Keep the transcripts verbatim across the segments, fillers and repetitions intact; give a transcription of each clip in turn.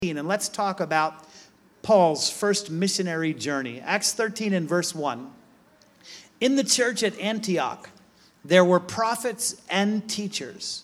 And let's talk about Paul's first missionary journey. Acts thirteen and verse one. In the church at Antioch, there were prophets and teachers.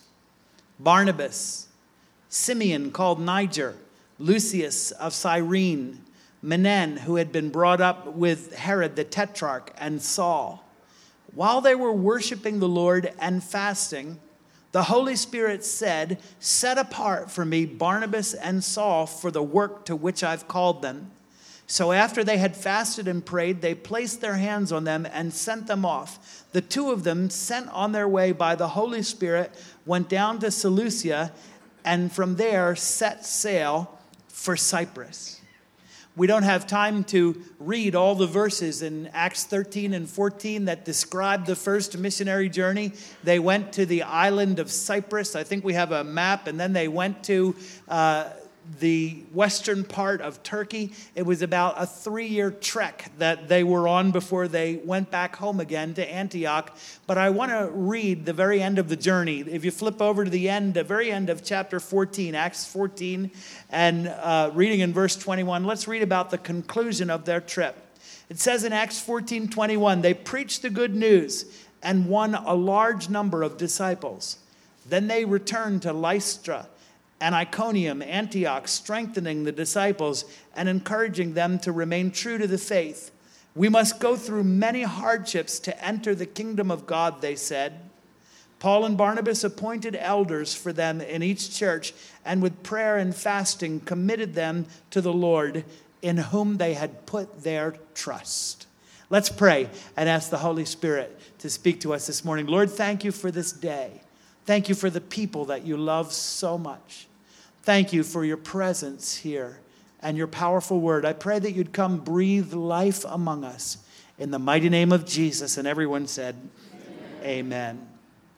Barnabas, Simeon called Niger, Lucius of Cyrene, Manaen, who had been brought up with Herod the Tetrarch, and Saul. While they were worshiping the Lord and fasting, the Holy Spirit said, "Set apart for me Barnabas and Saul for the work to which I've called them." So after they had fasted and prayed, they placed their hands on them and sent them off. The two of them, sent on their way by the Holy Spirit, went down to Seleucia and from there set sail for Cyprus. We don't have time to read all the verses in Acts thirteen and fourteen that describe the first missionary journey. They went to the island of Cyprus. I think we have a map. And then they went to uh, the western part of Turkey. It was about a three-year trek that they were on before they went back home again to Antioch. But I want to read the very end of the journey. If you flip over to the end, the very end of chapter fourteen, Acts fourteen, and uh, reading in verse twenty-one, let's read about the conclusion of their trip. It says in Acts fourteen twenty-one, they preached the good news and won a large number of disciples. Then they returned to Lystra and Iconium, Antioch, strengthening the disciples and encouraging them to remain true to the faith. "We must go through many hardships to enter the kingdom of God," they said. Paul and Barnabas appointed elders for them in each church, and with prayer and fasting committed them to the Lord, in whom they had put their trust. Let's pray and ask the Holy Spirit to speak to us this morning. Lord, thank you for this day. Thank you for the people that you love so much. Thank you for your presence here and your powerful word. I pray that you'd come breathe life among us in the mighty name of Jesus. And everyone said, Amen. Amen.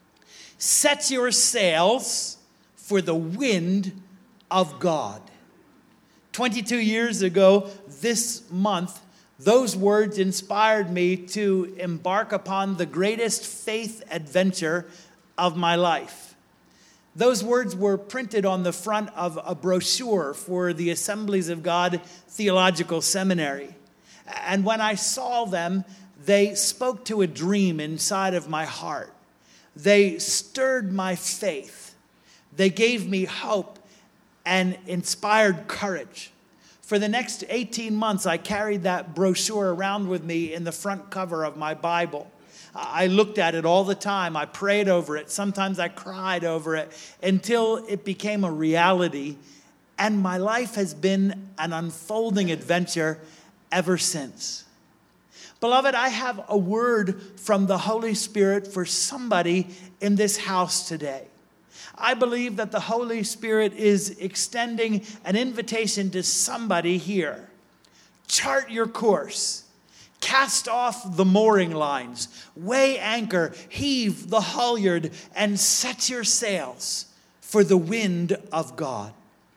Set your sails for the wind of God. twenty-two years ago this month, those words inspired me to embark upon the greatest faith adventure of my life. Those words were printed on the front of a brochure for the Assemblies of God Theological Seminary. And when I saw them, they spoke to a dream inside of my heart. They stirred my faith. They gave me hope and inspired courage. For the next eighteen months, I carried that brochure around with me in the front cover of my Bible. I looked at it all the time. I prayed over it. Sometimes I cried over it until it became a reality. And my life has been an unfolding adventure ever since. Beloved, I have a word from the Holy Spirit for somebody in this house today. I believe that the Holy Spirit is extending an invitation to somebody here. Chart your course. Cast off the mooring lines, weigh anchor, heave the halyard, and set your sails for the wind of God.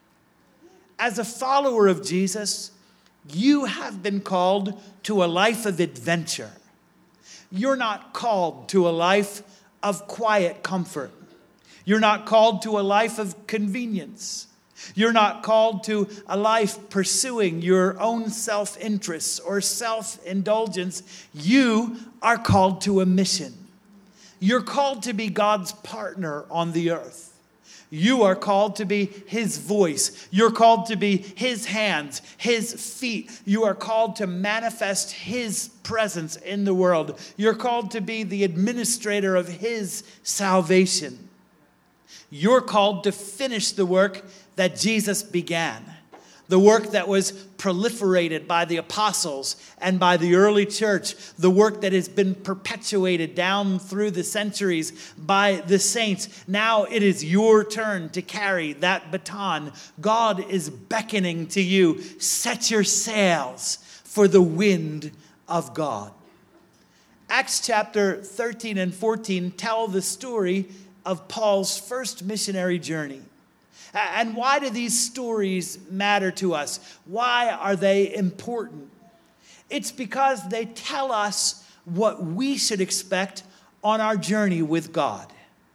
As a follower of Jesus, you have been called to a life of adventure. You're not called to a life of quiet comfort. You're not called to a life of convenience. You're not called to a life pursuing your own self-interest or self-indulgence. You are called to a mission. You're called to be God's partner on the earth. You are called to be his voice. You're called to be his hands, his feet. You are called to manifest his presence in the world. You're called to be the administrator of his salvation. You're called to finish the work that Jesus began, the work that was proliferated by the apostles and by the early church, the work that has been perpetuated down through the centuries by the saints. Now it is your turn to carry that baton. God is beckoning to you. Set your sails for the wind of God. Acts chapter thirteen and fourteen tell the story of Paul's first missionary journey. And why do these stories matter to us? Why are they important? It's because they tell us what we should expect on our journey with God.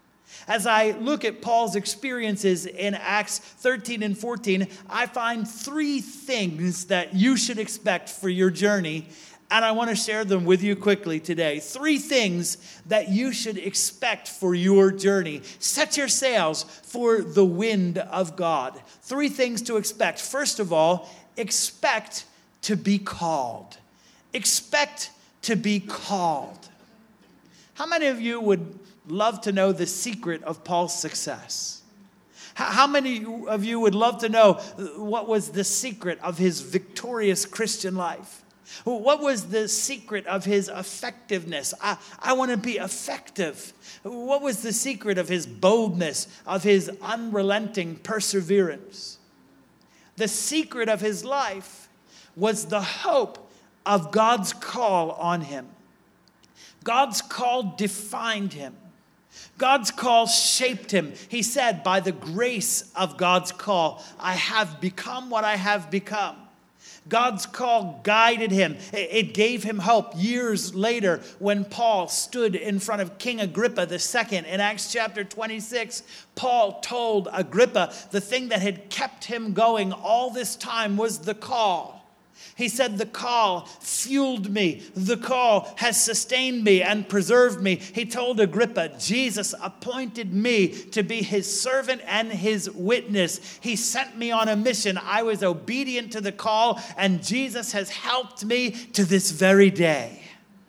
As I look at Paul's experiences in Acts thirteen and fourteen, I find three things that you should expect for your journey, and I want to share them with you quickly today. Three things that you should expect for your journey. Set your sails for the wind of God. Three things to expect. First of all, expect to be called. Expect to be called. How many of you would love to know the secret of Paul's success? How many of you would love to know what was the secret of his victorious Christian life? What was the secret of his effectiveness? I, I want to be effective. What was the secret of his boldness, of his unrelenting perseverance? The secret of his life was the hope of God's call on him. God's call defined him. God's call shaped him. He said, by the grace of God's call, I have become what I have become. God's call guided him. It gave him hope. Years later, when Paul stood in front of King Agrippa the Second in Acts chapter twenty-six, Paul told Agrippa the thing that had kept him going all this time was the call. He said, the call fueled me. The call has sustained me and preserved me. He told Agrippa, Jesus appointed me to be his servant and his witness. He sent me on a mission. I was obedient to the call, and Jesus has helped me to this very day.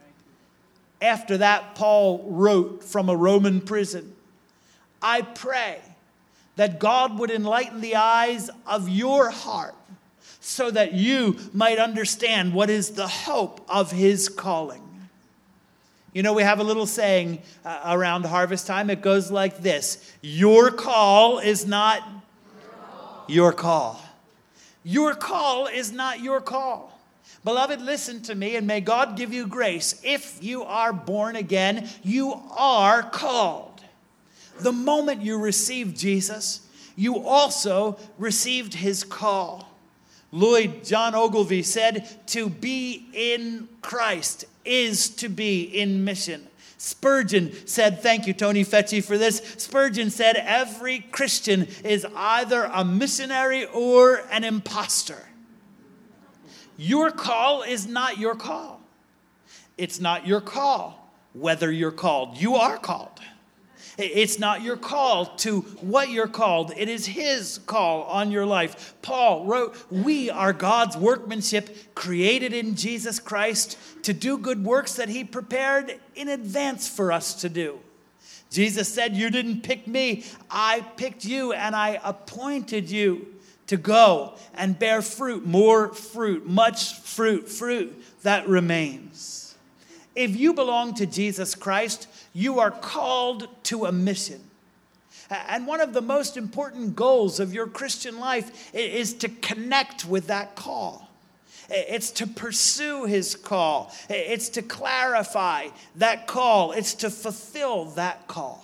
After that, Paul wrote from a Roman prison, I pray that God would enlighten the eyes of your heart, so that you might understand what is the hope of his calling. You know, we have a little saying uh, around harvest time. It goes like this. Your call is not your call. Your call is not your call. Beloved, listen to me, and may God give you grace. If you are born again, you are called. The moment you received Jesus, you also received his call. Lloyd John Ogilvie said, to be in Christ is to be in mission. Spurgeon said, thank you, Tony Fecci, for this. Spurgeon said, every Christian is either a missionary or an imposter. Your call is not your call. It's not your call whether you're called. You are called. It's not your call to what you're called. It is his call on your life. Paul wrote, we are God's workmanship, created in Jesus Christ to do good works that he prepared in advance for us to do. Jesus said, you didn't pick me. I picked you, and I appointed you to go and bear fruit, more fruit, much fruit, fruit that remains. If you belong to Jesus Christ, you are called to a mission. And one of the most important goals of your Christian life is to connect with that call. It's to pursue his call. It's to clarify that call. It's to fulfill that call.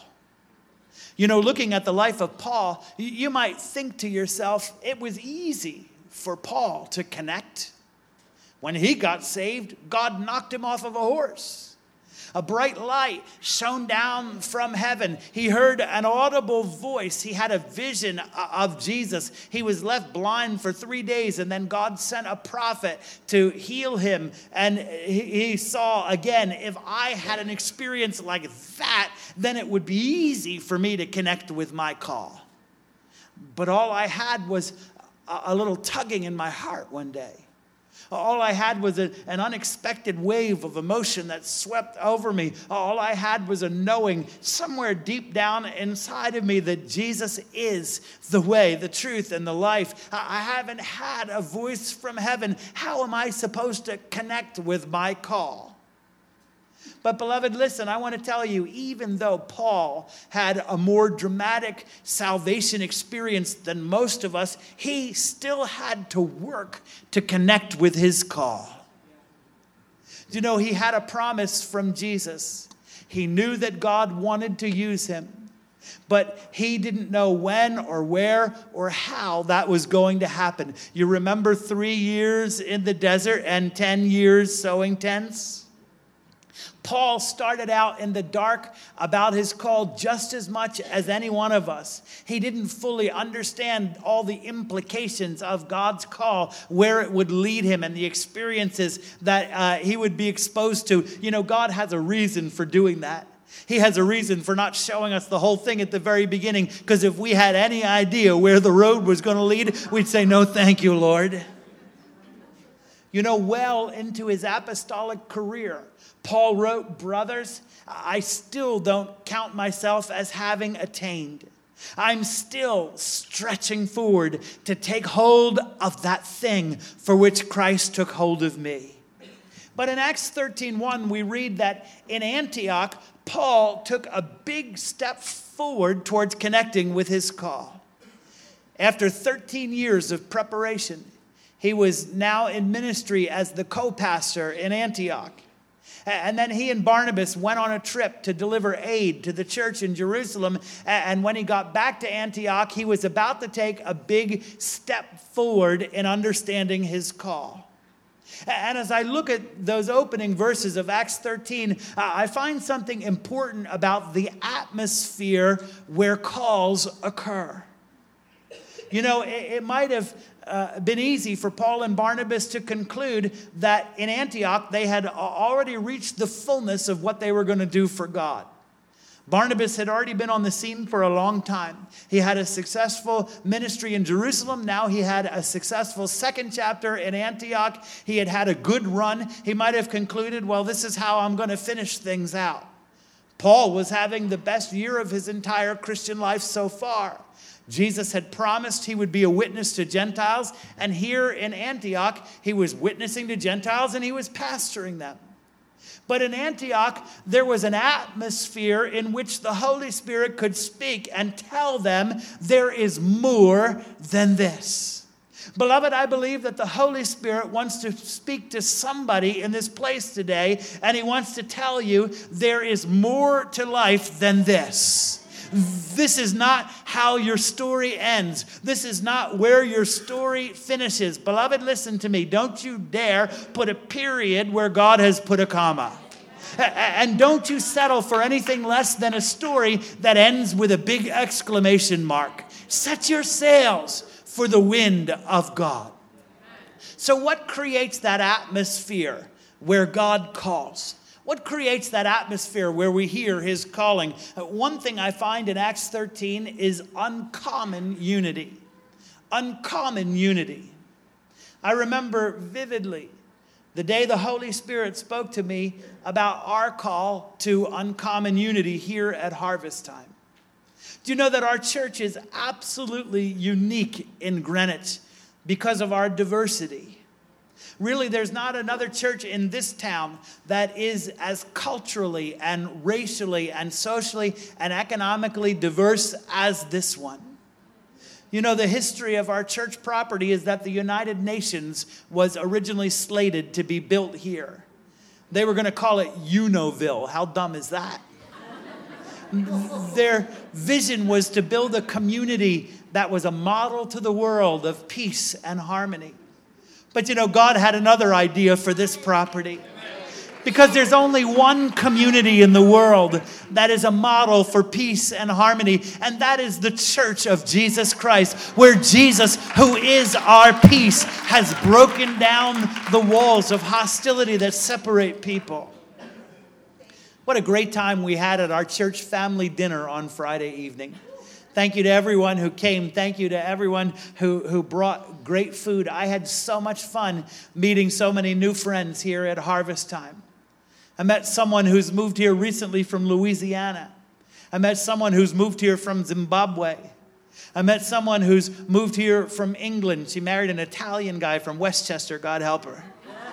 You know, looking at the life of Paul, you might think to yourself, it was easy for Paul to connect. When he got saved, God knocked him off of a horse. A bright light shone down from heaven. He heard an audible voice. He had a vision of Jesus. He was left blind for three days, and then God sent a prophet to heal him. And he saw, again, if I had an experience like that, then it would be easy for me to connect with my call. But all I had was a little tugging in my heart one day. All I had was a, an unexpected wave of emotion that swept over me. All I had was a knowing somewhere deep down inside of me that Jesus is the way, the truth, and the life. I haven't had a voice from heaven. How am I supposed to connect with my call? But beloved, listen, I want to tell you, even though Paul had a more dramatic salvation experience than most of us, he still had to work to connect with his call. You know, he had a promise from Jesus. He knew that God wanted to use him, but he didn't know when or where or how that was going to happen. You remember three years in the desert and ten years sowing tents? Paul started out in the dark about his call just as much as any one of us. He didn't fully understand all the implications of God's call, where it would lead him, and the experiences that uh, he would be exposed to. You know, God has a reason for doing that. He has a reason for not showing us the whole thing at the very beginning, because if we had any idea where the road was going to lead, we'd say, no, thank you, Lord. You know, well into his apostolic career, Paul wrote, brothers, I still don't count myself as having attained. I'm still stretching forward to take hold of that thing for which Christ took hold of me. But in Acts thirteen one, we read that in Antioch, Paul took a big step forward towards connecting with his call. After thirteen years of preparation, he was now in ministry as the co-pastor in Antioch. And then he and Barnabas went on a trip to deliver aid to the church in Jerusalem. And when he got back to Antioch, he was about to take a big step forward in understanding his call. And as I look at those opening verses of Acts thirteen, I find something important about the atmosphere where calls occur. You know, it, it might have uh, been easy for Paul and Barnabas to conclude that in Antioch they had already reached the fullness of what they were going to do for God. Barnabas had already been on the scene for a long time. He had a successful ministry in Jerusalem. Now he had a successful second chapter in Antioch. He had had a good run. He might have concluded, well, this is how I'm going to finish things out. Paul was having the best year of his entire Christian life so far. Jesus had promised he would be a witness to Gentiles, and here in Antioch, he was witnessing to Gentiles and he was pastoring them. But in Antioch, there was an atmosphere in which the Holy Spirit could speak and tell them there is more than this. Beloved, I believe that the Holy Spirit wants to speak to somebody in this place today, and he wants to tell you there is more to life than this. This is not how your story ends. This is not where your story finishes. Beloved, listen to me. Don't you dare put a period where God has put a comma. And don't you settle for anything less than a story that ends with a big exclamation mark. Set your sails for the wind of God. So what creates that atmosphere where God calls? What creates that atmosphere where we hear his calling? One thing I find in Acts thirteen is uncommon unity. Uncommon unity. I remember vividly the day the Holy Spirit spoke to me about our call to uncommon unity here at Harvest Time. Do you know that our church is absolutely unique in Greenwich because of our diversity? Really, there's not another church in this town that is as culturally and racially and socially and economically diverse as this one. You know, the history of our church property is that the United Nations was originally slated to be built here. They were going to call it Unoville. How dumb is that? Their vision was to build a community that was a model to the world of peace and harmony. But you know, God had another idea for this property. Because there's only one community in the world that is a model for peace and harmony, and that is the Church of Jesus Christ, where Jesus, who is our peace, has broken down the walls of hostility that separate people. What a great time we had at our church family dinner on Friday evening. Thank you to everyone who came. Thank you to everyone who, who brought great food. I had so much fun meeting so many new friends here at Harvest Time. I met someone who's moved here recently from Louisiana. I met someone who's moved here from Zimbabwe. I met someone who's moved here from England. She married an Italian guy from Westchester, God help her.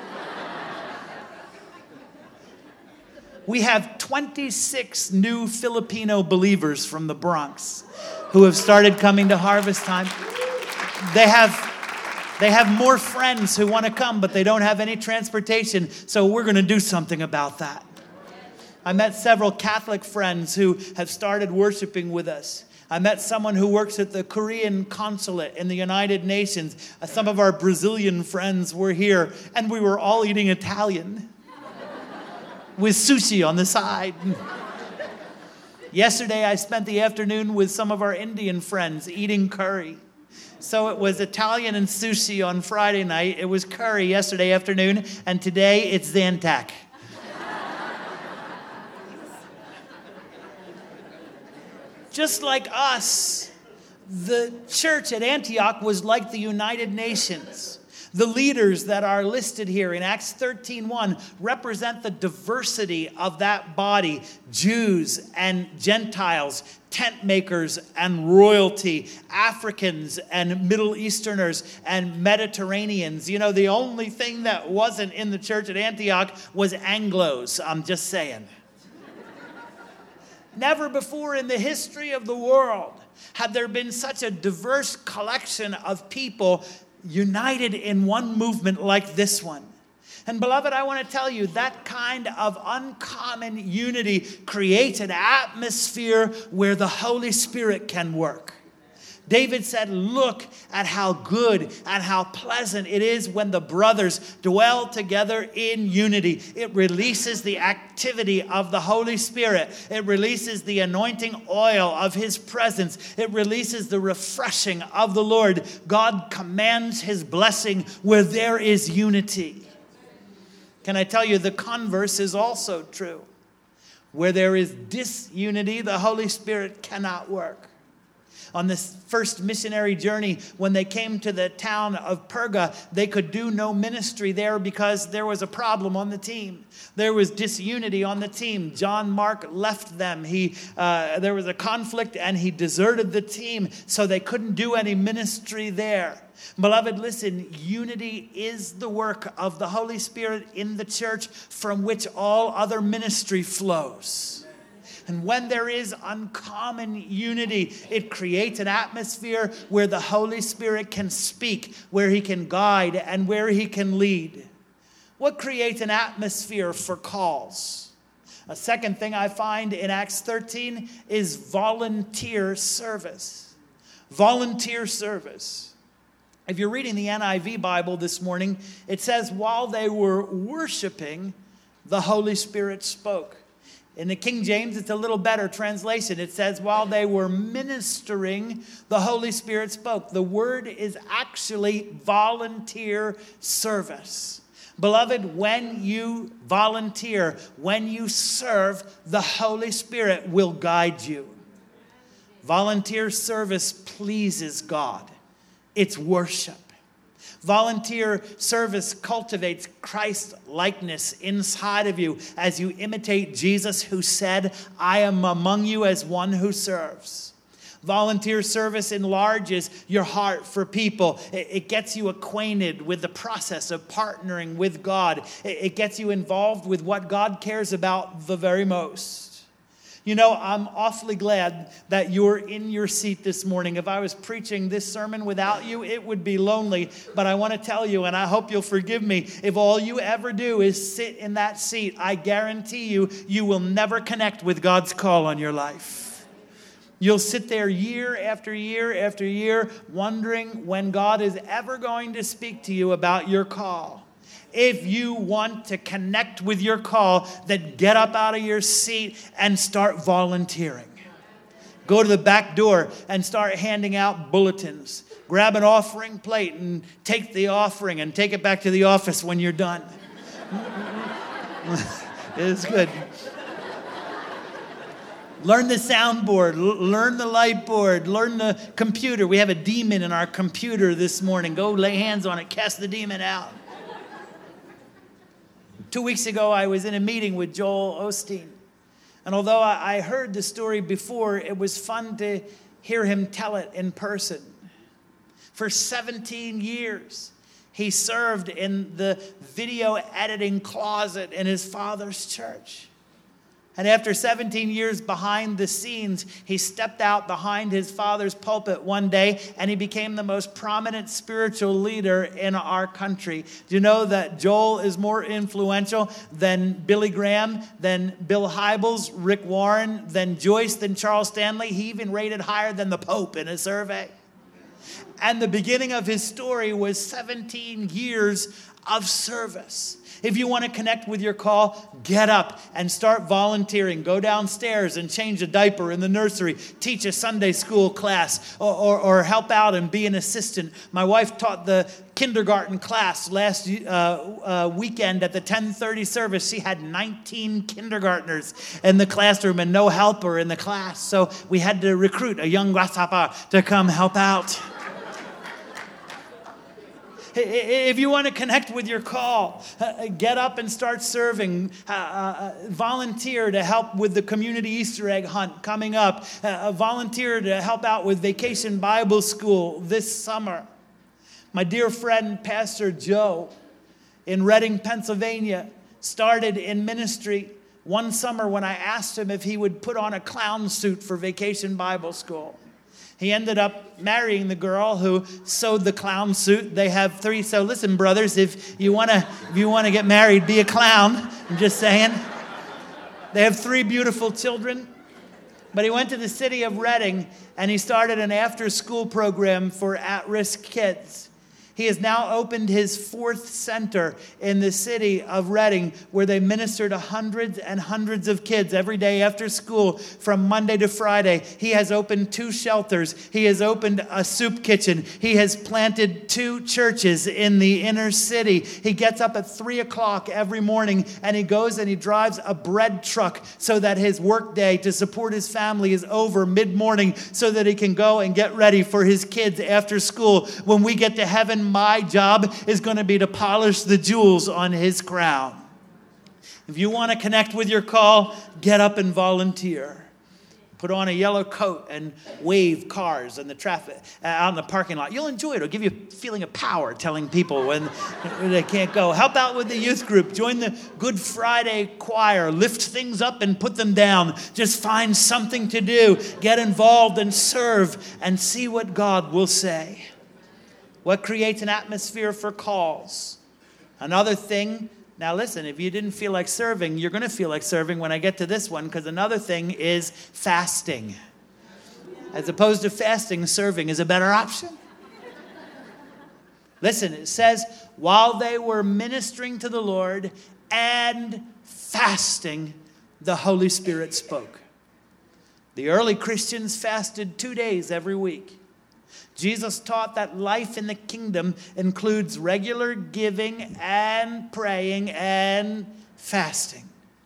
We have twenty-six new Filipino believers from the Bronx who have started coming to Harvest Time. They have, they have more friends who want to come, but they don't have any transportation, so we're going to do something about that. I met several Catholic friends who have started worshiping with us. I met someone who works at the Korean consulate in the United Nations. Some of our Brazilian friends were here, and we were all eating Italian. with sushi on the side. Yesterday, I spent the afternoon with some of our Indian friends eating curry. So it was Italian and sushi on Friday night. It was curry yesterday afternoon, and today it's Zantac. Just like us, the church at Antioch was like the United Nations. The leaders that are listed here in Acts thirteen one represent the diversity of that body, Jews and Gentiles, tent makers and royalty, Africans and Middle Easterners and Mediterraneans. You know, the only thing that wasn't in the church at Antioch was Anglos. I'm just saying. Never before in the history of the world had there been such a diverse collection of people united in one movement like this one. And beloved, I want to tell you, that kind of uncommon unity creates an atmosphere where the Holy Spirit can work. David said, look at how good and how pleasant it is when the brothers dwell together in unity. It releases the activity of the Holy Spirit. It releases the anointing oil of His presence. It releases the refreshing of the Lord. God commands His blessing where there is unity. Can I tell you, the converse is also true. Where there is disunity, the Holy Spirit cannot work. On this first missionary journey, when they came to the town of Perga, they could do no ministry there because there was a problem on the team. There was disunity on the team. John Mark left them. He, uh, there was a conflict and he deserted the team, so they couldn't do any ministry there. Beloved, listen, unity is the work of the Holy Spirit in the church from which all other ministry flows. And when there is uncommon unity, it creates an atmosphere where the Holy Spirit can speak, where He can guide, and where He can lead. What creates an atmosphere for calls? A second thing I find in Acts thirteen is volunteer service. Volunteer service. If you're reading the N I V Bible this morning, it says, while they were worshiping, the Holy Spirit spoke. In the King James, it's a little better translation. It says, while they were ministering, the Holy Spirit spoke. The word is actually volunteer service. Beloved, when you volunteer, when you serve, the Holy Spirit will guide you. Volunteer service pleases God. It's worship. Volunteer service cultivates Christ-likeness inside of you as you imitate Jesus, who said, I am among you as one who serves. Volunteer service enlarges your heart for people. It gets you acquainted with the process of partnering with God. It gets you involved with what God cares about the very most. You know, I'm awfully glad that you're in your seat this morning. If I was preaching this sermon without you, it would be lonely. But I want to tell you, and I hope you'll forgive me, if all you ever do is sit in that seat, I guarantee you, you will never connect with God's call on your life. You'll sit there year after year after year wondering when God is ever going to speak to you about your call. If you want to connect with your call, then get up out of your seat and start volunteering. Go to the back door and start handing out bulletins. Grab an offering plate and take the offering and take it back to the office when you're done. It's good. Learn the soundboard, learn the light board, learn the computer. We have a demon in our computer this morning. Go lay hands on it, cast the demon out. Two weeks ago, I was in a meeting with Joel Osteen. And although I heard the story before, it was fun to hear him tell it in person. For seventeen years, he served in the video editing closet in his father's church. And after seventeen years behind the scenes, he stepped out behind his father's pulpit one day and he became the most prominent spiritual leader in our country. Do you know that Joel is more influential than Billy Graham, than Bill Hybels, Rick Warren, than Joyce, than Charles Stanley? He even rated higher than the Pope in a survey. And the beginning of his story was seventeen years of service. If you want to connect with your call, get up and start volunteering. Go downstairs and change a diaper in the nursery. Teach a Sunday school class or, or, or help out and be an assistant. My wife taught the kindergarten class last uh, uh, weekend at the ten thirty service. She had nineteen kindergartners in the classroom and no helper in the class. So we had to recruit a young grasshopper to come help out. If you want to connect with your call, uh, get up and start serving. Uh, uh, volunteer to help with the community Easter egg hunt coming up. Uh, volunteer to help out with Vacation Bible School this summer. My dear friend, Pastor Joe, in Reading, Pennsylvania, started in ministry one summer when I asked him if he would put on a clown suit for Vacation Bible School. He ended up marrying the girl who sewed the clown suit. They have three. So listen, brothers, if you want to if you want to get married, be a clown. I'm just saying. They have three beautiful children. But he went to the city of Reading and he started an after-school program for at-risk kids. He has now opened his fourth center in the city of Reading, where they minister to hundreds and hundreds of kids every day after school from Monday to Friday. He has opened two shelters. He has opened a soup kitchen. He has planted two churches in the inner city. He gets up at three o'clock every morning and he goes and he drives a bread truck so that his work day to support his family is over mid-morning so that he can go and get ready for his kids after school. When we get to heaven, my job is going to be to polish the jewels on his crown. If you want to connect with your call, get up and volunteer. Put on a yellow coat and wave cars in the traffic uh, out in the parking lot. You'll enjoy it. It'll give you a feeling of power telling people when, when they can't go. Help out with the youth group. Join the Good Friday choir. Lift things up and put them down. Just find something to do. Get involved and serve and see what God will say. What creates an atmosphere for calls? Another thing, now listen, if you didn't feel like serving, you're going to feel like serving when I get to this one, because another thing is fasting. As opposed to fasting, serving is a better option. Listen, it says, while they were ministering to the Lord and fasting, the Holy Spirit spoke. The early Christians fasted two days every week. Jesus taught that life in the kingdom includes regular giving and praying and fasting.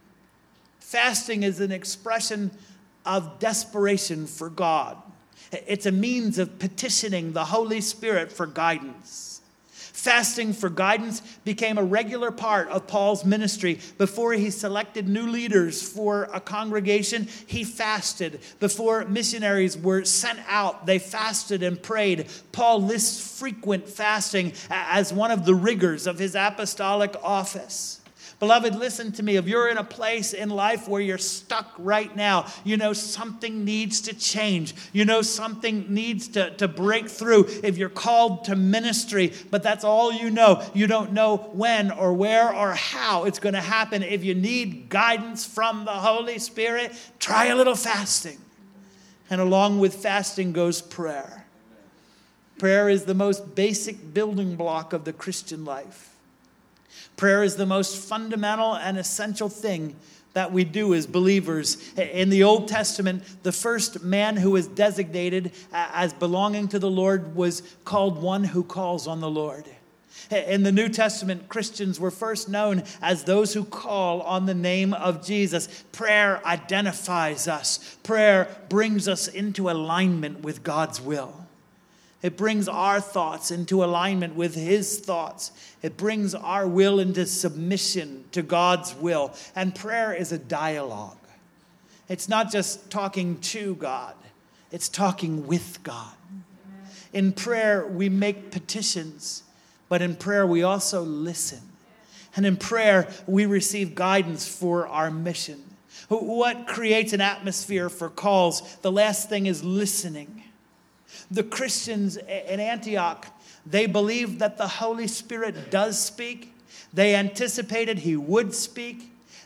Fasting is an expression of desperation for God. It's a means of petitioning the Holy Spirit for guidance. Fasting for guidance became a regular part of Paul's ministry. Before he selected new leaders for a congregation, he fasted. Before missionaries were sent out, they fasted and prayed. Paul lists frequent fasting as one of the rigors of his apostolic office. Beloved, listen to me. If you're in a place in life where you're stuck right now, you know something needs to change. You know something needs to, to break through. If you're called to ministry, but that's all you know, you don't know when or where or how it's going to happen. If you need guidance from the Holy Spirit, try a little fasting. And along with fasting goes prayer. Prayer is the most basic building block of the Christian life. Prayer is the most fundamental and essential thing that we do as believers. In the Old Testament, the first man who was designated as belonging to the Lord was called one who calls on the Lord. In the New Testament, Christians were first known as those who call on the name of Jesus. Prayer identifies us. Prayer brings us into alignment with God's will. It brings our thoughts into alignment with His thoughts. It brings our will into submission to God's will. And prayer is a dialogue. It's not just talking to God. It's talking with God. In prayer, we make petitions. But in prayer, we also listen. And in prayer, we receive guidance for our mission. What creates an atmosphere for calls? The last thing is listening. The Christians in Antioch, they believed that the Holy Spirit does speak. They anticipated He would speak.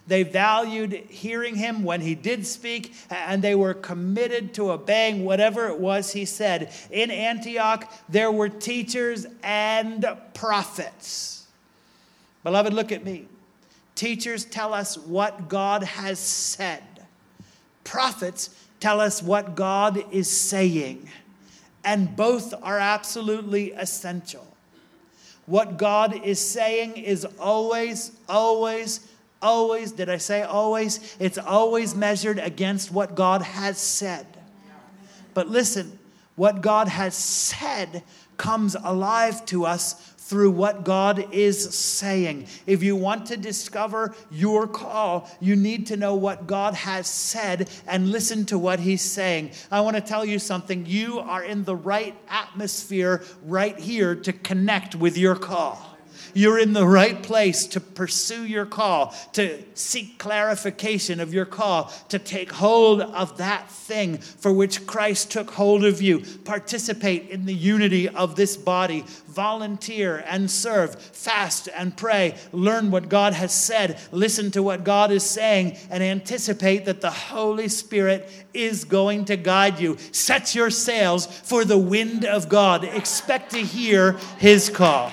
They valued hearing him when he did speak, and they were committed to obeying whatever it was he said. In Antioch, there were teachers and prophets. Beloved, look at me. Teachers tell us what God has said. Prophets tell us what God is saying. And both are absolutely essential. What God is saying is always, always, always, did I say always? It's always measured against what God has said. But listen, what God has said comes alive to us through what God is saying. If you want to discover your call, you need to know what God has said and listen to what he's saying. I want to tell you something. You are in the right atmosphere right here to connect with your call. You're in the right place to pursue your call, to seek clarification of your call, to take hold of that thing for which Christ took hold of you. Participate in the unity of this body. Volunteer and serve. Fast and pray. Learn what God has said. Listen to what God is saying and anticipate that the Holy Spirit is going to guide you. Set your sails for the wind of God. Expect to hear his call.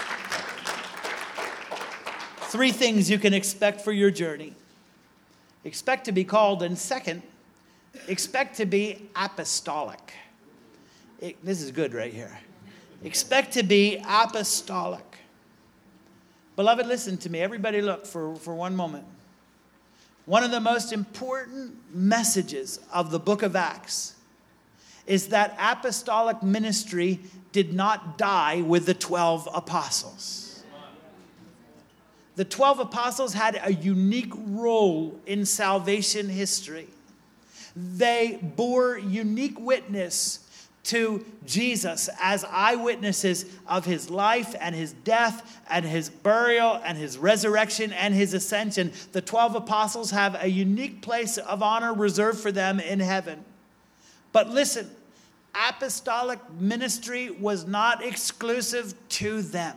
Three things you can expect for your journey. Expect to be called, and second, expect to be apostolic. It, this is good right here. Expect to be apostolic. Beloved, listen to me. Everybody look for, for one moment. One of the most important messages of the book of Acts is that apostolic ministry did not die with the twelve apostles. The twelve apostles had a unique role in salvation history. They bore unique witness to Jesus as eyewitnesses of his life and his death and his burial and his resurrection and his ascension. The twelve apostles have a unique place of honor reserved for them in heaven. But listen, apostolic ministry was not exclusive to them.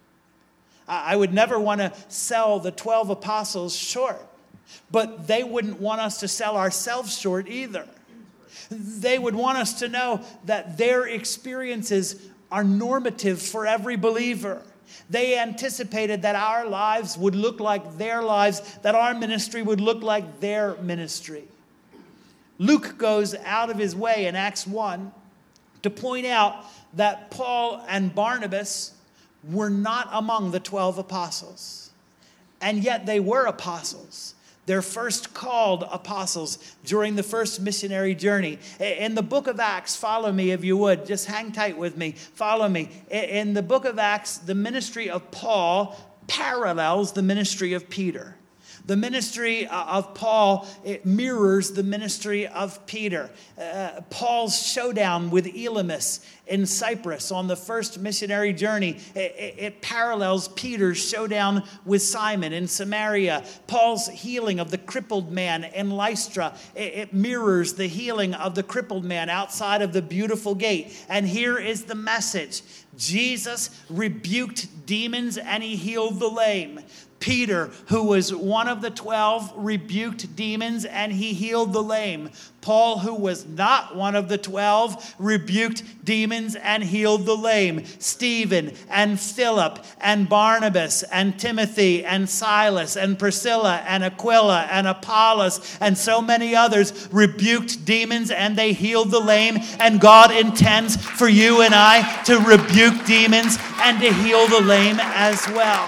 I would never want to sell the twelve apostles short, but they wouldn't want us to sell ourselves short either. They would want us to know that their experiences are normative for every believer. They anticipated that our lives would look like their lives, that our ministry would look like their ministry. Luke goes out of his way in Acts one to point out that Paul and Barnabas were not among the twelve apostles. And yet they were apostles. They're first called apostles during the first missionary journey. In the book of Acts, follow me if you would. Just hang tight with me. Follow me. In the book of Acts, the ministry of Paul parallels the ministry of Peter. The ministry of Paul, it mirrors the ministry of Peter. Uh, Paul's showdown with Elymas in Cyprus on the first missionary journey, it, it parallels Peter's showdown with Simon in Samaria. Paul's healing of the crippled man in Lystra, it, it mirrors the healing of the crippled man outside of the beautiful gate. And here is the message. Jesus rebuked demons and he healed the lame. Peter, who was one of the twelve, rebuked demons and he healed the lame. Paul, who was not one of the twelve, rebuked demons and healed the lame. Stephen and Philip and Barnabas and Timothy and Silas and Priscilla and Aquila and Apollos and so many others rebuked demons and they healed the lame. And God intends for you and I to rebuke demons and to heal the lame as well.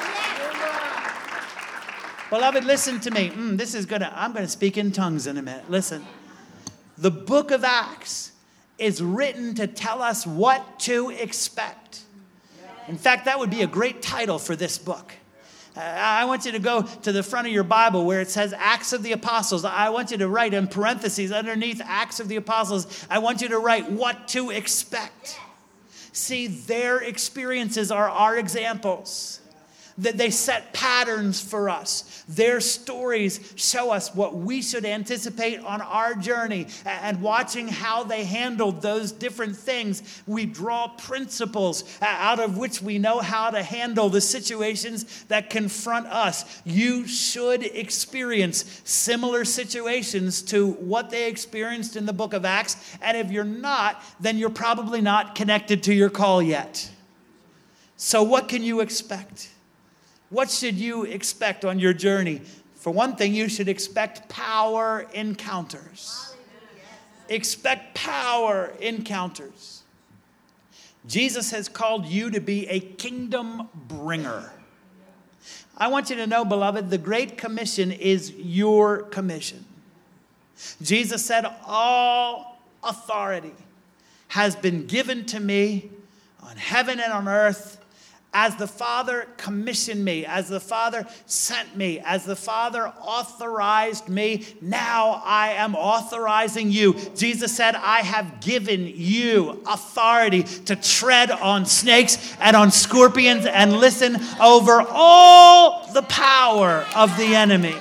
Beloved, listen to me. Mm, this is gonna. I'm going to speak in tongues in a minute. Listen. The book of Acts is written to tell us what to expect. In fact, that would be a great title for this book. Uh, I want you to go to the front of your Bible where it says Acts of the Apostles. I want you to write in parentheses underneath Acts of the Apostles. I want you to write what to expect. See, their experiences are our examples. That they set patterns for us. Their stories show us what we should anticipate on our journey. And watching how they handled those different things, we draw principles out of which we know how to handle the situations that confront us. You should experience similar situations to what they experienced in the book of Acts. And if you're not, then you're probably not connected to your call yet. So what can you expect? What should you expect on your journey? For one thing, you should expect power encounters. Expect power encounters. Jesus has called you to be a kingdom bringer. I want you to know, beloved, the Great Commission is your commission. Jesus said, all authority has been given to me on heaven and on earth. As the Father commissioned me, as the Father sent me, as the Father authorized me, now I am authorizing you. Jesus said, I have given you authority to tread on snakes and on scorpions and listen over all the power of the enemy.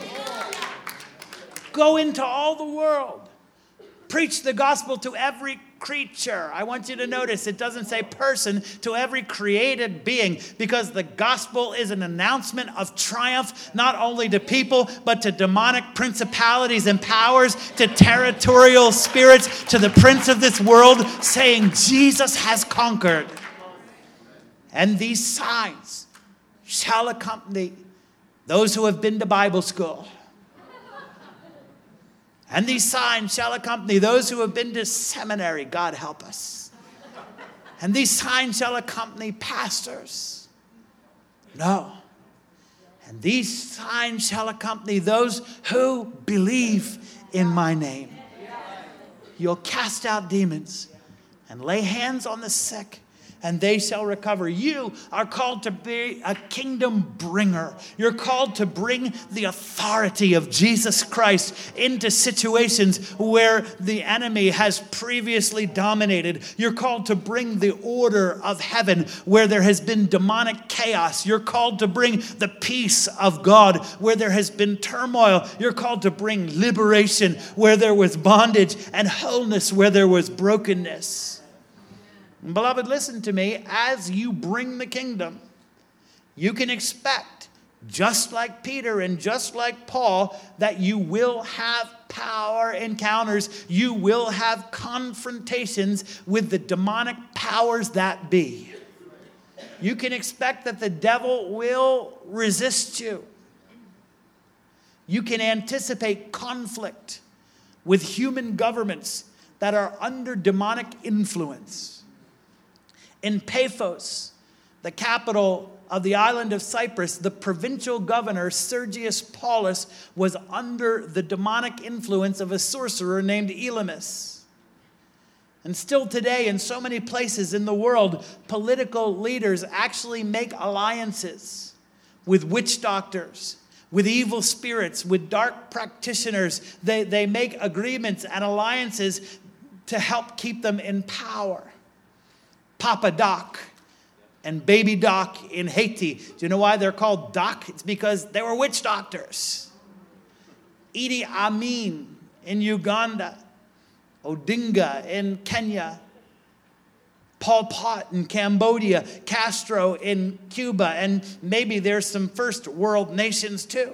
Go into all the world. Preach the gospel to every creature. I want you to notice it doesn't say person, to every created being, because the gospel is an announcement of triumph, not only to people, but to demonic principalities and powers, to territorial spirits, to the prince of this world, saying Jesus has conquered. And these signs shall accompany those who have been to Bible school. And these signs shall accompany those who have been to seminary. God help us. And these signs shall accompany pastors. No. And these signs shall accompany those who believe in my name. You'll cast out demons and lay hands on the sick, and they shall recover. You are called to be a kingdom bringer. You're called to bring the authority of Jesus Christ into situations where the enemy has previously dominated. You're called to bring the order of heaven where there has been demonic chaos. You're called to bring the peace of God where there has been turmoil. You're called to bring liberation where there was bondage and wholeness where there was brokenness. Beloved, listen to me. As you bring the kingdom, you can expect, just like Peter and just like Paul, that you will have power encounters. You will have confrontations with the demonic powers that be. You can expect that the devil will resist you. You can anticipate conflict with human governments that are under demonic influence. In Paphos, the capital of the island of Cyprus, the provincial governor, Sergius Paulus, was under the demonic influence of a sorcerer named Elymas. And still today, in so many places in the world, political leaders actually make alliances with witch doctors, with evil spirits, with dark practitioners. They, they make agreements and alliances to help keep them in power. Papa Doc and Baby Doc in Haiti. Do you know why they're called Doc? It's because they were witch doctors. Idi Amin in Uganda. Odinga in Kenya. Pol Pot in Cambodia. Castro in Cuba. And maybe there's some first world nations too.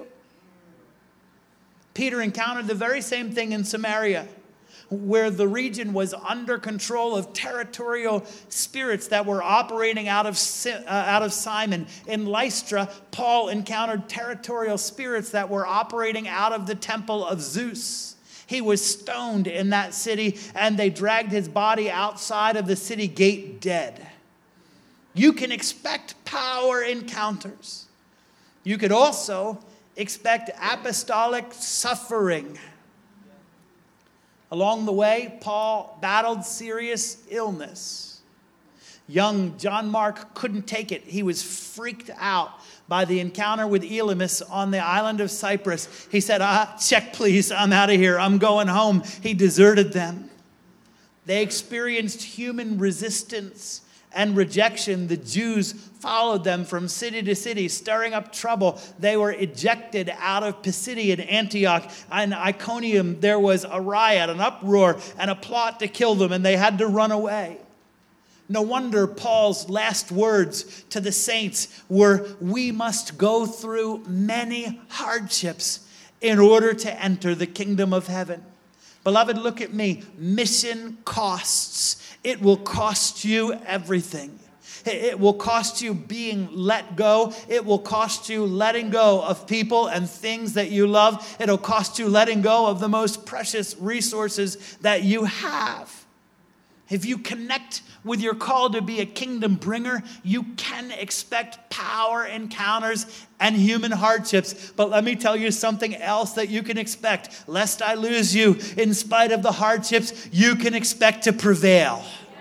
Peter encountered the very same thing in Samaria, where the region was under control of territorial spirits that were operating out of, uh, out of Simon. In Lystra, Paul encountered territorial spirits that were operating out of the temple of Zeus. He was stoned in that city, and they dragged his body outside of the city gate dead. You can expect power encounters. You could also expect apostolic suffering. Along the way, Paul battled serious illness. Young John Mark couldn't take it. He was freaked out by the encounter with Elymas on the island of Cyprus. He said, ah, check please, I'm out of here. I'm going home. He deserted them. They experienced human resistance and rejection, the Jews followed them from city to city, stirring up trouble. They were ejected out of Pisidian Antioch. And Iconium, there was a riot, an uproar, and a plot to kill them, and they had to run away. No wonder Paul's last words to the saints were, we must go through many hardships in order to enter the kingdom of heaven. Beloved, look at me. Mission costs. It will cost you everything. It will cost you being let go. It will cost you letting go of people and things that you love. It'll cost you letting go of the most precious resources that you have. If you connect with your call to be a kingdom bringer, you can expect power encounters and human hardships. But let me tell you something else that you can expect. Lest I lose you, in spite of the hardships, you can expect to prevail.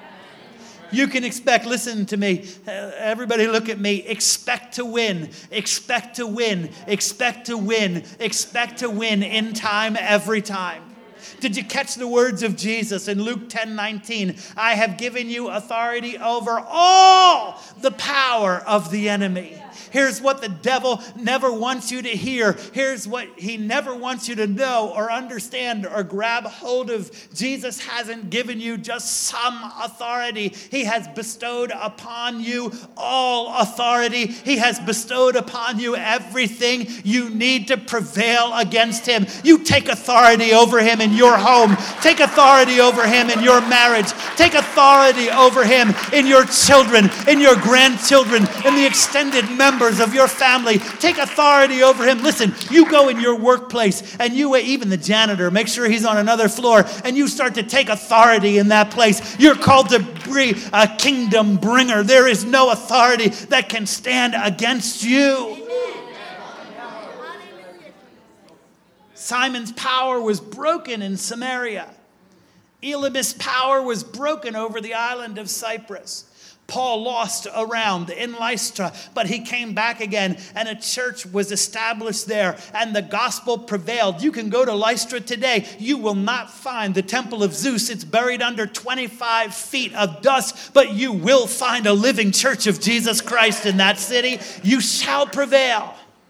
You can expect, listen to me, everybody look at me, expect to win, expect to win, expect to win, expect to win in time, every time. Did you catch the words of Jesus in Luke ten nineteen? I have given you authority over all the power of the enemy. Here's what the devil never wants you to hear. Here's what he never wants you to know or understand or grab hold of. Jesus hasn't given you just some authority. He has bestowed upon you all authority. He has bestowed upon you everything you need to prevail against him. You take authority over him in your home. Take authority over him in your marriage. Take authority over him in your children, in your grandchildren, in the extended members of your family. Take authority over him. Listen, you go in your workplace and you, even the janitor, make sure he's on another floor, and you start to take authority in that place. You're called to be a kingdom bringer. There is no authority that can stand against you. Simon's power was broken in Samaria. Elymas' power was broken over the island of Cyprus. Paul lost around in Lystra, but he came back again, and a church was established there, and the gospel prevailed. You can go to Lystra today. You will not find the temple of Zeus. It's buried under twenty-five feet of dust, but you will find a living church of Jesus Christ in that city. You shall prevail.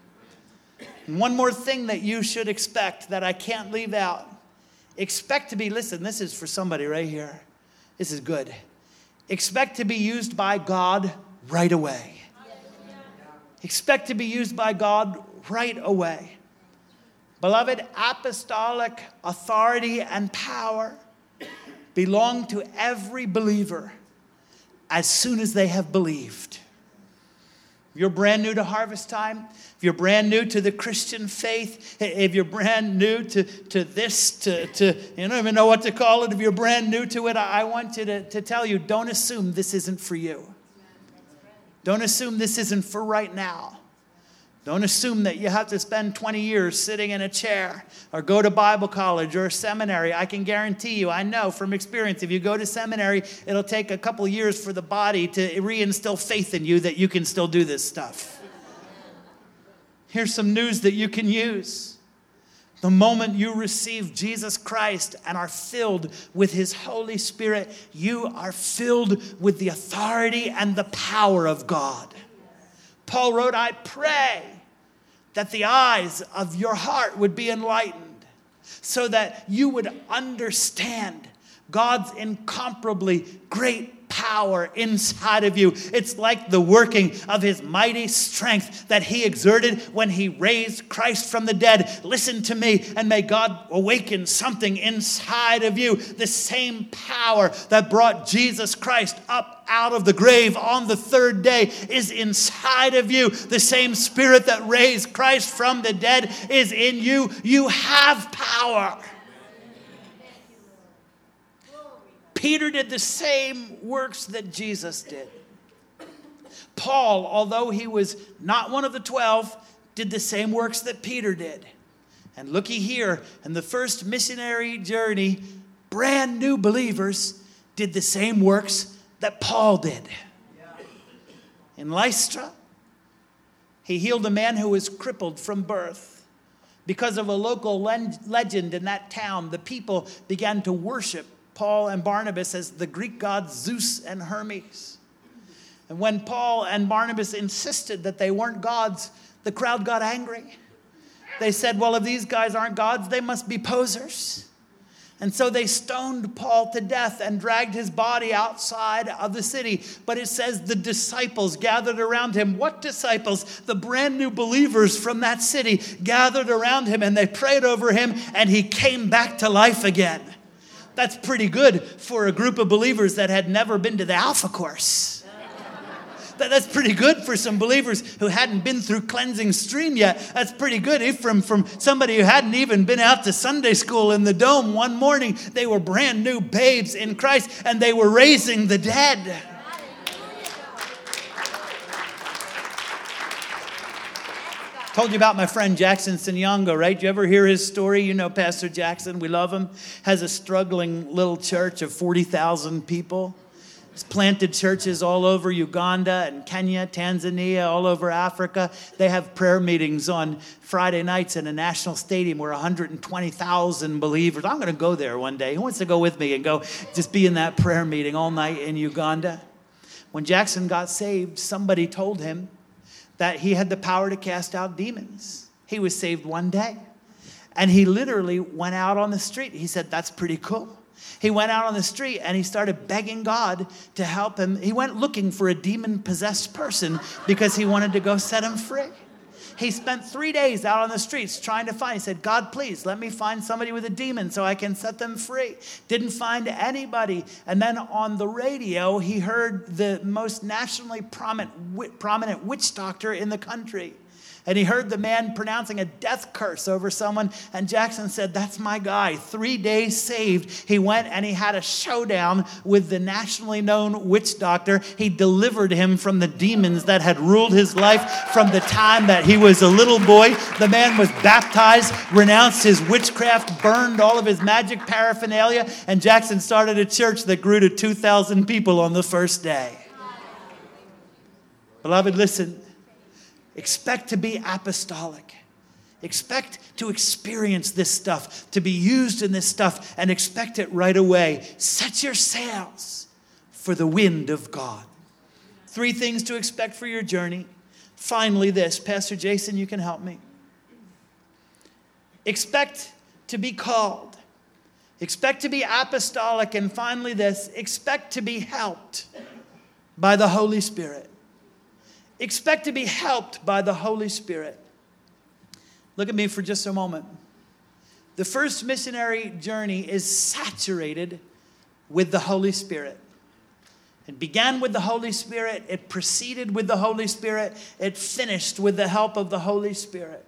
And one more thing that you should expect that I can't leave out. Expect to be, listen, this is for somebody right here. This is good. Expect to be used by God right away. Expect to be used by God right away. Beloved, apostolic authority and power belong to every believer as soon as they have believed. If you're brand new to Harvest Time, if you're brand new to the Christian faith, if you're brand new to, to this, to, to you don't even know what to call it, if you're brand new to it, I want you to, to tell you, don't assume this isn't for you. Don't assume this isn't for right now. Don't assume that you have to spend twenty years sitting in a chair or go to Bible college or seminary. I can guarantee you, I know from experience, if you go to seminary, it'll take a couple years for the body to reinstill faith in you that you can still do this stuff. Here's some news that you can use. The moment you receive Jesus Christ and are filled with his Holy Spirit, you are filled with the authority and the power of God. Paul wrote, I pray that the eyes of your heart would be enlightened so that you would understand God's incomparably great power inside of you. It's like the working of his mighty strength that he exerted when he raised Christ from the dead. Listen to me, and may God awaken something inside of you. The same power that brought Jesus Christ up out of the grave on the third day is inside of you. The same Spirit that raised Christ from the dead is in you. You have power. Peter did the same works that Jesus did. Paul, although he was not one of the twelve, did the same works that Peter did. And looky here, in the first missionary journey, brand new believers did the same works that Paul did. In Lystra, he healed a man who was crippled from birth. Because of a local legend in that town, the people began to worship Paul and Barnabas as the Greek gods Zeus and Hermes. And when Paul and Barnabas insisted that they weren't gods, the crowd got angry. They said, well, if these guys aren't gods, they must be posers. And so they stoned Paul to death and dragged his body outside of the city. But it says the disciples gathered around him. What disciples? The brand new believers from that city gathered around him, and they prayed over him, and he came back to life again. That's pretty good for a group of believers that had never been to the Alpha Course. That's pretty good for some believers who hadn't been through cleansing stream yet. That's pretty good. From, from somebody who hadn't even been out to Sunday school in the dome one morning. They were brand new babes in Christ, and they were raising the dead. Told you about my friend Jackson Sinyongo, right? You ever hear his story? You know Pastor Jackson. We love him. Has a struggling little church of forty thousand people. He's planted churches all over Uganda and Kenya, Tanzania, all over Africa. They have prayer meetings on Friday nights in a national stadium where one hundred twenty thousand believers. I'm going to go there one day. Who wants to go with me and go just be in that prayer meeting all night in Uganda? When Jackson got saved, somebody told him that he had the power to cast out demons. He was saved one day. And he literally went out on the street. He said, that's pretty cool. He went out on the street and he started begging God to help him. He went looking for a demon-possessed person because he wanted to go set him free. He spent three days out on the streets trying to find. He said, God, please let me find somebody with a demon so I can set them free. Didn't find anybody. And then on the radio, he heard the most nationally prominent, prominent witch doctor in the country. And he heard the man pronouncing a death curse over someone. And Jackson said, that's my guy. Three days saved. He went and he had a showdown with the nationally known witch doctor. He delivered him from the demons that had ruled his life from the time that he was a little boy. The man was baptized, renounced his witchcraft, burned all of his magic paraphernalia. And Jackson started a church that grew to two thousand people on the first day. Beloved, listen. Expect to be apostolic. Expect to experience this stuff, to be used in this stuff, and expect it right away. Set your sails for the wind of God. Three things to expect for your journey. Finally, this. Pastor Jason, you can help me. Expect to be called. Expect to be apostolic. And finally, this. Expect to be helped by the Holy Spirit. Expect to be helped by the Holy Spirit. Look at me for just a moment. The first missionary journey is saturated with the Holy Spirit. It began with the Holy Spirit. It proceeded with the Holy Spirit. It finished with the help of the Holy Spirit.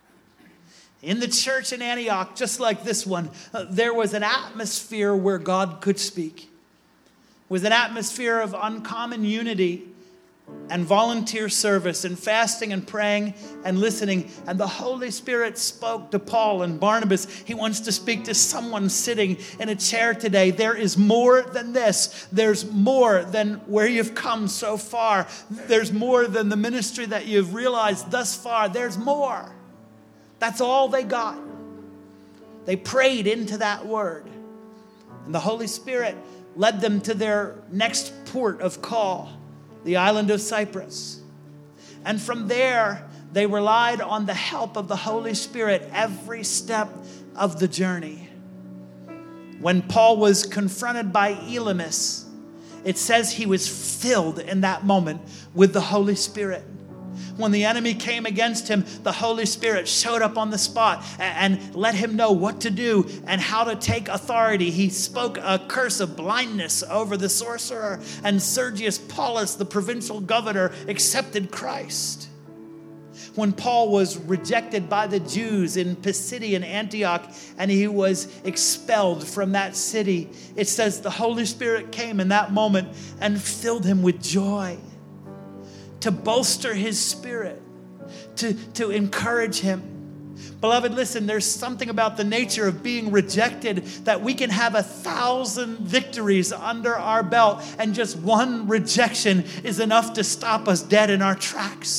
In the church in Antioch, just like this one, uh, there was an atmosphere where God could speak. It was an atmosphere of uncommon unity and volunteer service and fasting and praying and listening. And the Holy Spirit spoke to Paul and Barnabas. He wants to speak to someone sitting in a chair today. There is more than this. There's more than where you've come so far. There's more than the ministry that you've realized thus far. There's more. That's all they got. They prayed into that word. And the Holy Spirit led them to their next port of call, the island of Cyprus. And from there, they relied on the help of the Holy Spirit every step of the journey. When Paul was confronted by Elymas, it says he was filled in that moment with the Holy Spirit. When the enemy came against him, the Holy Spirit showed up on the spot and let him know what to do and how to take authority. He spoke a curse of blindness over the sorcerer, and Sergius Paulus, the provincial governor, accepted Christ. When Paul was rejected by the Jews in Pisidian Antioch and he was expelled from that city, it says the Holy Spirit came in that moment and filled him with joy, to bolster his spirit, to, to encourage him. Beloved, listen, there's something about the nature of being rejected that we can have a thousand victories under our belt, and just one rejection is enough to stop us dead in our tracks.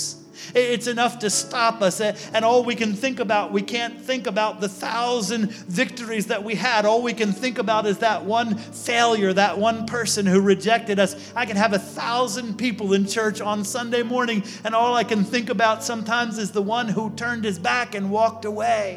It's enough to stop us. And all we can think about, we can't think about the thousand victories that we had. All we can think about is that one failure, that one person who rejected us. I can have a thousand people in church on Sunday morning, and all I can think about sometimes is the one who turned his back and walked away.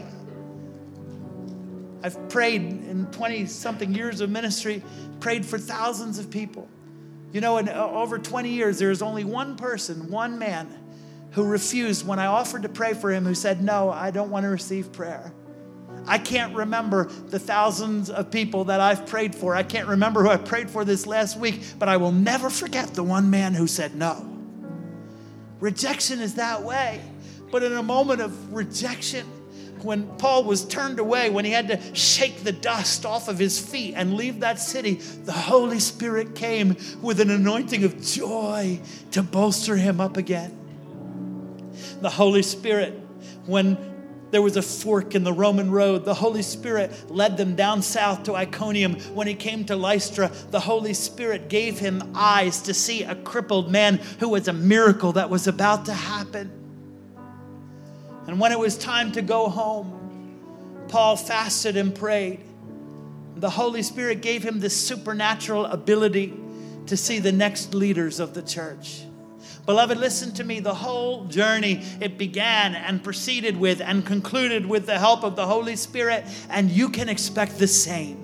I've prayed in twenty-something years of ministry, prayed for thousands of people. You know, in over twenty years, there is only one person, one man, who refused when I offered to pray for him, who said, no, I don't want to receive prayer. I can't remember the thousands of people that I've prayed for. I can't remember who I prayed for this last week, but I will never forget the one man who said no. Rejection is that way. But in a moment of rejection, when Paul was turned away, when he had to shake the dust off of his feet and leave that city, the Holy Spirit came with an anointing of joy to bolster him up again. The Holy Spirit, when there was a fork in the Roman road, the Holy Spirit led them down south to Iconium. When he came to Lystra, the Holy Spirit gave him eyes to see a crippled man who was a miracle that was about to happen. And when it was time to go home, Paul fasted and prayed. The Holy Spirit gave him this supernatural ability to see the next leaders of the church. Beloved, listen to me. The whole journey, it began and proceeded with and concluded with the help of the Holy Spirit, and you can expect the same.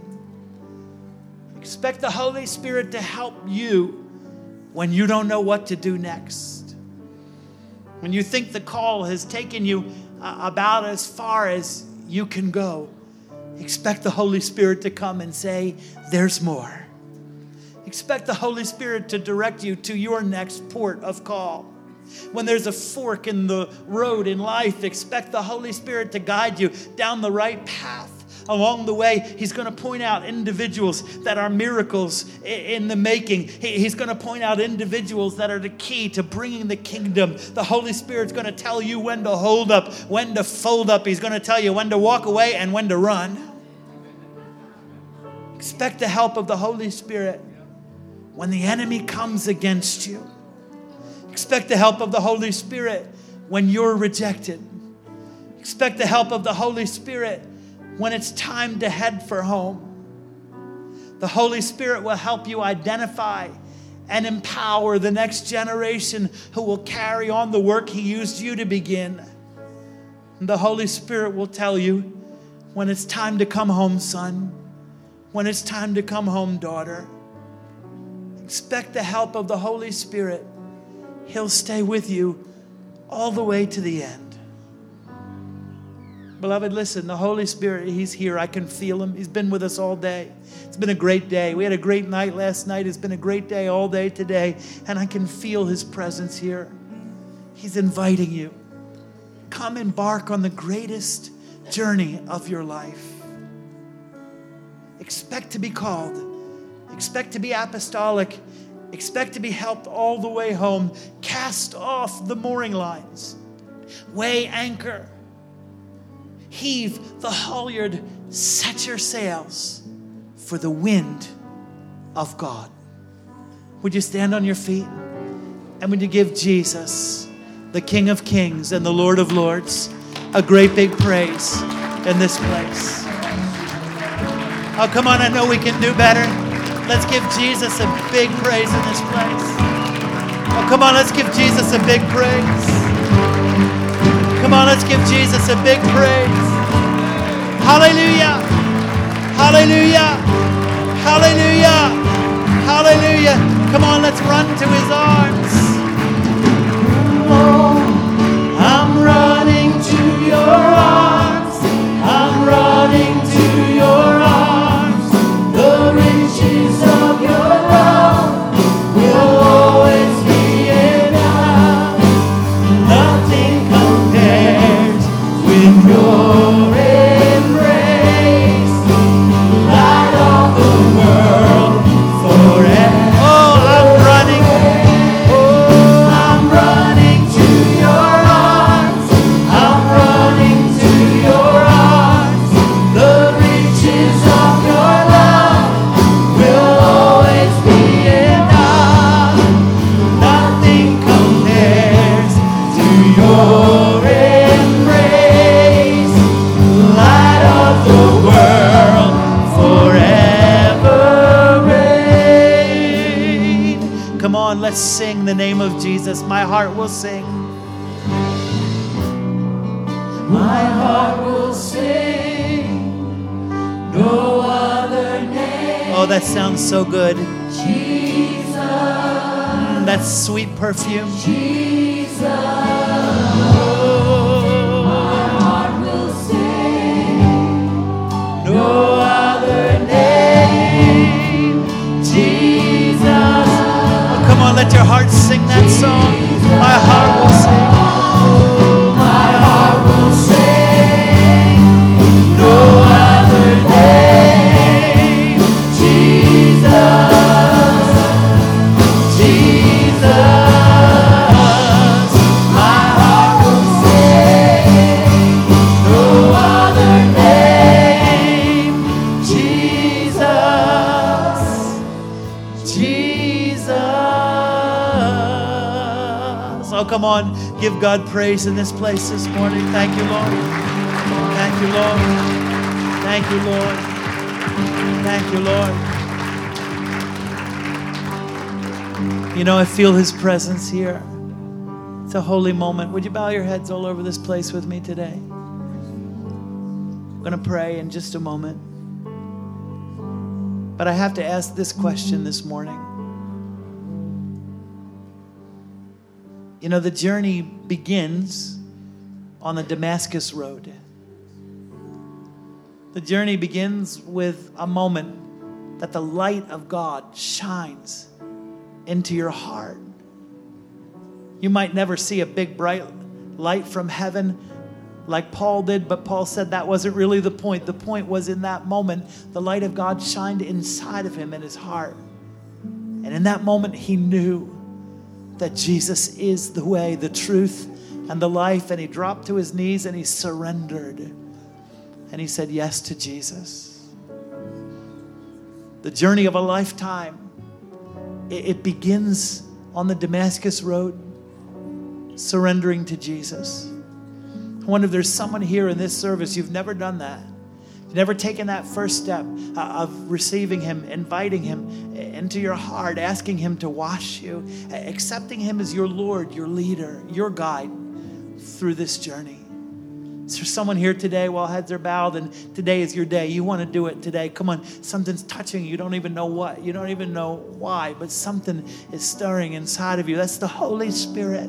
Expect the Holy Spirit to help you when you don't know what to do next. When you think the call has taken you uh, about as far as you can go, expect the Holy Spirit to come and say, there's more. Expect the Holy Spirit to direct you to your next port of call. When there's a fork in the road in life, expect the Holy Spirit to guide you down the right path. Along the way, he's going to point out individuals that are miracles in the making. He's going to point out individuals that are the key to bringing the kingdom. The Holy Spirit's going to tell you when to hold up, when to fold up. He's going to tell you when to walk away and when to run. Expect the help of the Holy Spirit when the enemy comes against you. Expect the help of the Holy Spirit when you're rejected. Expect the help of the Holy Spirit when it's time to head for home. The Holy Spirit will help you identify and empower the next generation who will carry on the work he used you to begin. And the Holy Spirit will tell you when it's time to come home, son. When it's time to come home, daughter. Expect the help of the Holy Spirit. He'll stay with you all the way to the end. Beloved, listen, the Holy Spirit, he's here. I can feel him. He's been with us all day. It's been a great day. We had a great night last night. It's been a great day all day today. And I can feel his presence here. He's inviting you. Come embark on the greatest journey of your life. Expect to be called. Expect to be apostolic. Expect to be helped all the way home. Cast off the mooring lines. Weigh anchor. Heave the halyard, set your sails for the wind of God. Would you stand on your feet? And would you give Jesus, the King of Kings and the Lord of Lords, a great big praise in this place? Oh, come on, I know we can do better. Let's give Jesus a big praise in this place. Oh, come on, let's give Jesus a big praise. Come on, let's give Jesus a big praise. Hallelujah. Hallelujah. Hallelujah. Hallelujah. Come on, let's run to his arms. Oh, I'm running to your arms. I'm running to your arms. The riches of your love will always be enough. Nothing compares with your embrace. Light of the world forever. Oh, I'm running. Oh. let's sing the name of Jesus. My heart will sing. My heart will sing. No other name. Oh, that sounds so good. Jesus. Mm, that's sweet perfume. Jesus. Oh, My heart will sing. no other name. Jesus. Oh, come on, let your heart sing that song. My heart will sing. My heart will sing. No other name. Jesus. Jesus. My heart will sing. No other name. Jesus. Jesus. Oh, come on. Give God praise in this place this morning. Thank you, Lord. Thank you, Lord. Thank you, Lord. Thank you, Lord. You know, I feel His presence here. It's a holy moment. Would you bow your heads all over this place with me today? I'm going to pray in just a moment. But I have to ask this question this morning. You know, the journey begins on the Damascus Road. The journey begins with a moment that the light of God shines into your heart. You might never see a big bright light from heaven like Paul did, but Paul said that wasn't really the point. The point was in that moment, the light of God shined inside of him in his heart. And in that moment, he knew that Jesus is the way, the truth, and the life. And he dropped to his knees and he surrendered. And he said yes to Jesus. The journey of a lifetime, it, it begins on the Damascus Road, surrendering to Jesus. I wonder if there's someone here in this service, you've never done that. You've never taken that first step of receiving Him, inviting Him into your heart, asking Him to wash you, accepting Him as your Lord, your leader, your guide through this journey. Is there someone here today while heads are bowed and today is your day? You want to do it today. Come on, something's touching you. You don't even know what. You don't even know why, but something is stirring inside of you. That's the Holy Spirit.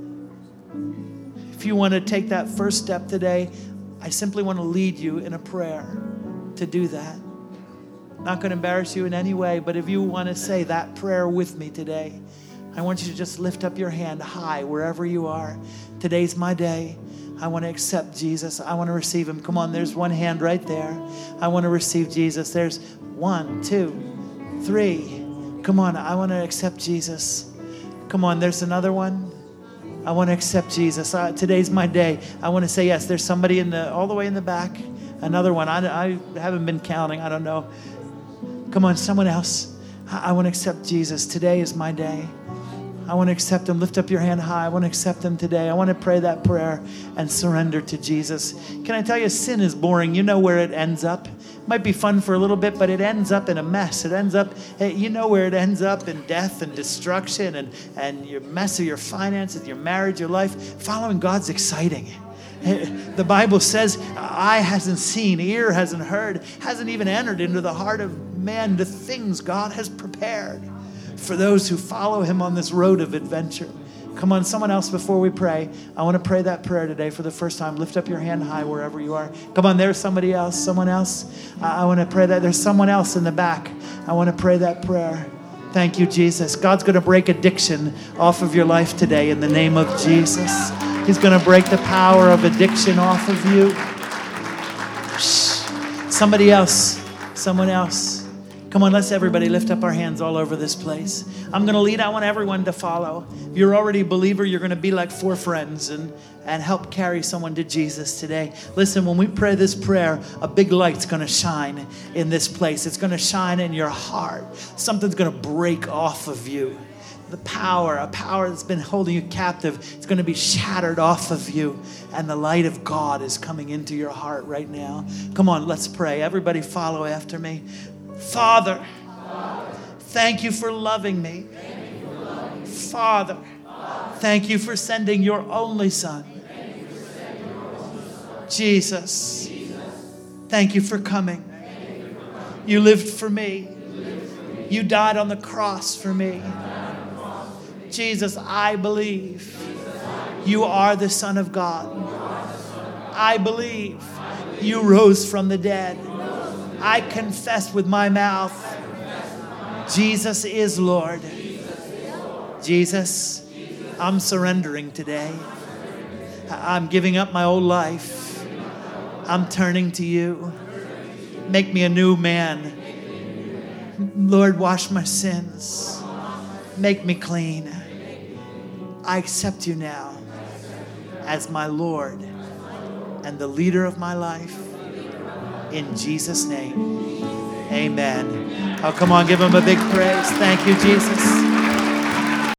If you want to take that first step today, I simply want to lead you in a prayer to do that. I'm not going to embarrass you in any way, but if you want to say that prayer with me today, I want you to just lift up your hand high wherever you are. Today's my day. I want to accept Jesus. I want to receive Him. Come on, there's one hand right there. I want to receive Jesus. There's one, two, three. Come on, I want to accept Jesus. Come on, there's another one. I want to accept Jesus. Uh, today's my day. I want to say yes. There's somebody in the all the way in the back. Another one. I, I haven't been counting. I don't know. Come on, someone else. I, I want to accept Jesus. Today is my day. I want to accept Him. Lift up your hand high. I want to accept Him today. I want to pray that prayer and surrender to Jesus. Can I tell you, sin is boring. You know where it ends up. It might be fun for a little bit, but it ends up in a mess. It ends up, you know where it ends up, in death and destruction and, and your mess of your finances, your marriage, your life. Following God's exciting. The Bible says, eye hasn't seen, ear hasn't heard, hasn't even entered into the heart of man the things God has prepared for those who follow Him on this road of adventure. Come on, someone else before we pray. I want to pray that prayer today for the first time. Lift up your hand high wherever you are. Come on, there's somebody else, someone else. I want to pray that. There's someone else in the back. I want to pray that prayer. Thank you, Jesus. God's going to break addiction off of your life today in the name of Jesus. He's going to break the power of addiction off of you. Shh. Somebody else, someone else. Come on, let's everybody lift up our hands all over this place. I'm going to lead. I want everyone to follow. If you're already a believer, you're going to be like four friends and, and help carry someone to Jesus today. Listen, when we pray this prayer, a big light's going to shine in this place. It's going to shine in your heart. Something's going to break off of you. The power, a power that's been holding you captive, it's going to be shattered off of you. And the light of God is coming into your heart right now. Come on, let's pray. Everybody follow after me. Father, Father, thank you for loving me. Father, thank you for sending your only Son. Jesus, thank you for coming. You lived for me. You died on the cross for me. Jesus, I believe you are the Son of God. I believe you rose from the dead. I confess with my mouth, Jesus is Lord. Jesus, I'm surrendering today. I'm giving up my old life. I'm turning to you. Make me a new man. Lord, wash my sins. Make me clean. I accept you now as my Lord and the leader of my life. In Jesus' name, amen. Oh, come on, give him a big praise. Thank you, Jesus.